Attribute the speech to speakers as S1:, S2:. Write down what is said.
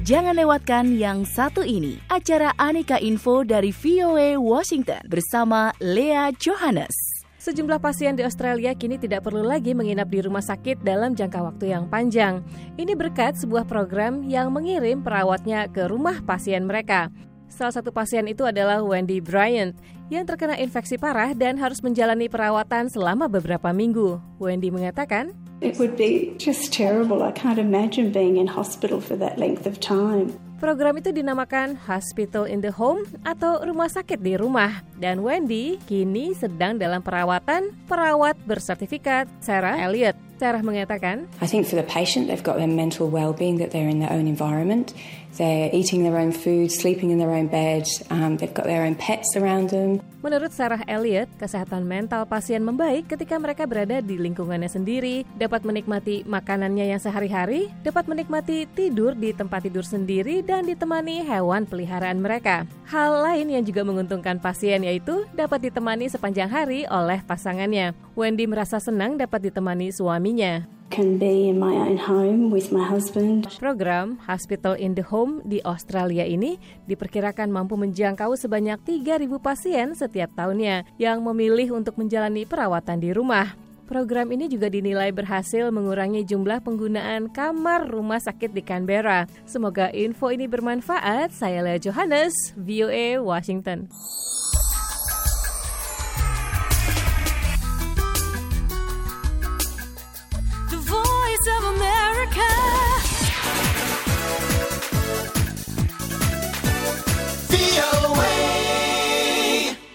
S1: Jangan lewatkan yang satu ini, acara Aneka Info dari VOA Washington bersama Lea Johannes.
S2: Sejumlah pasien di Australia kini tidak perlu lagi menginap di rumah sakit dalam jangka waktu yang panjang. Ini berkat sebuah program yang mengirim perawatnya ke rumah pasien mereka. Salah satu pasien itu adalah Wendy Bryant yang terkena infeksi parah dan harus menjalani perawatan selama beberapa minggu. Wendy mengatakan,
S3: "It would be just terrible. I can't imagine being in hospital for that length of time."
S2: Program itu dinamakan Hospital in the Home atau rumah sakit di rumah. Dan Wendy kini sedang dalam perawatan perawat bersertifikat Sarah Elliott. Sarah mengatakan,
S4: I think for the patient, they've got their mental well-being, that they're in their own environment. They're eating their own food, sleeping in their own bed. They've got their own pets around them.
S2: Menurut Sarah Elliott, kesehatan mental pasien membaik ketika mereka berada di lingkungannya sendiri, dapat menikmati makanannya yang sehari-hari, dapat menikmati tidur di tempat tidur sendiri, dan ditemani hewan peliharaan mereka. Hal lain yang juga menguntungkan pasien yaitu dapat ditemani sepanjang hari oleh pasangannya. Wendy merasa senang dapat ditemani suaminya.
S3: Can be in my own home with my husband.
S2: Program Hospital in the Home di Australia ini diperkirakan mampu menjangkau sebanyak 3.000 pasien setiap tahunnya yang memilih untuk menjalani perawatan di rumah. Program ini juga dinilai berhasil mengurangi jumlah penggunaan kamar rumah sakit di Canberra. Semoga info ini bermanfaat. Saya Lea Johannes, VOA Washington.